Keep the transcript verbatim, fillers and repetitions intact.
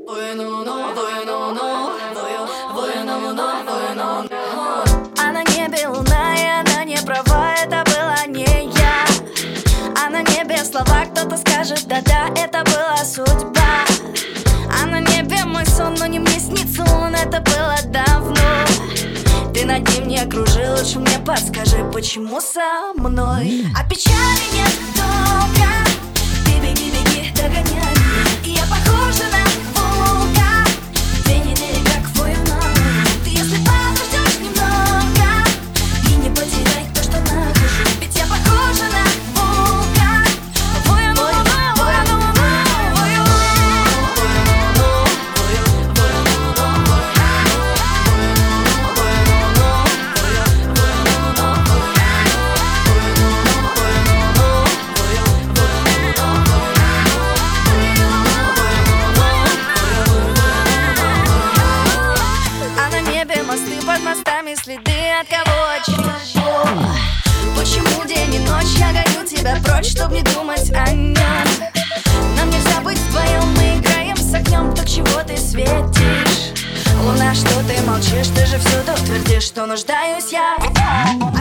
А на небе луна, и она не права, это была не я. А на небе слова, кто-то скажет, да-да, это была судьба. А на небе мой сон, но не мне снится он, это было давно. Ты над ним не кружи, лучше мне подскажи, почему со мной. А печали нет долго, ты беги, беги, догоняй меня. И я похожа на волка, две недели как война. Ты если подождешь немного и не потеряй то, что нахожу, ведь я похожа на волка. Войну, войну, войну, войну. А на небе мосты, под мостами следы от кого, от чего. Почему день и ночь я гоню тебя прочь, чтоб не думать о нем? Нам нельзя быть вдвоем, мы играем с огнем, так чего ты светишь? Луна, что ты молчишь, ты же всюду твердишь, что нуждаюсь я.